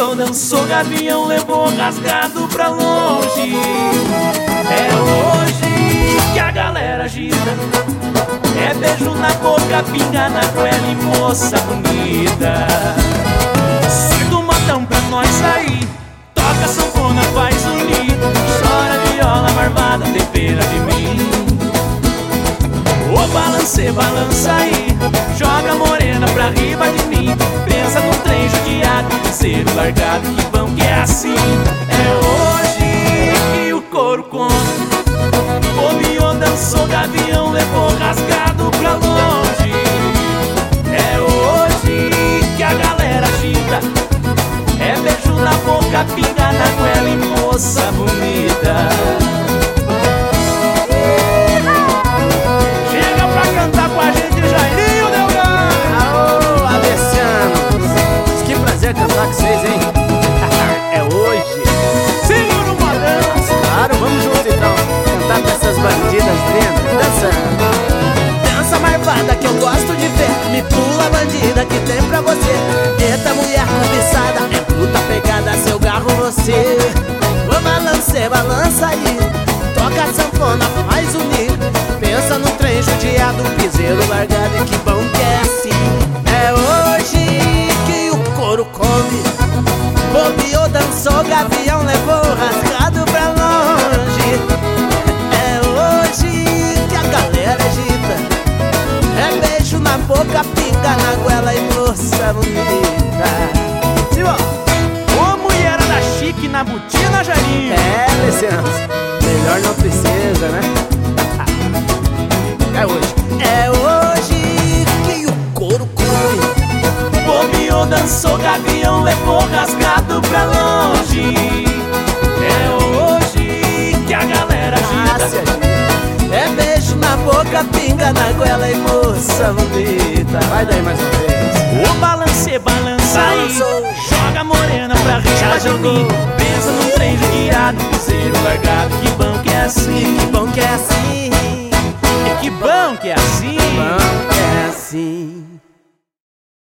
bobeou, dançou gavião, levou rasgado pra longe. É hoje que a galera agita, é beijo na boca, pinga na goela e moça bonita. Sai do modão pra nós sair, toca sanfona, faz unir, chora viola marvada, tempera de mim. Ô balancê, balança aí, joga morena pra riba de mim. Pensa num trem judiado, piseiro largado, que bom que é assim. É hoje que o couro come, bobeou, dançou gavião, levou rasgado pra longe. É hoje que a galera agita, é beijo na boca, pinga na goela e moça bonita. Chega pra cantar com a gente, Jairinho Delgado. Aô, Alessianos, que prazer cantar com vocês, hein? É hoje. Segura o modão. Claro, vamos juntos então, cantar com essas bandidas lindas. Dança, dança marvada que eu gosto de ver. Me pula bandida que tem pra você. Eita mulher cobiçada, é puta pegada, seu garro você. Ô balancê, balança aí, toca a sanfona, faz unir. Pensa no trem judiado, piseiro largado, e que bom que é assim. É hoje que o couro come, bobeou, dançou gavião, levou rasgado pra longe. É hoje que a galera agita, é beijo na boca, pinga na goela e moça bonita. Ô mulherada chique na botina, Jairinho. É, licença, melhor não precisa, né? É hoje que o couro come, Bobeou, dançou gavião, levou rasgado pra longe. É hoje que a galera agita, é beijo na boca, pinga na goela e moça bonita. Vai daí mais uma vez. ô balancê, balança aí, Balançou. joga morena pra riba de mim. Pensa num trem judiado,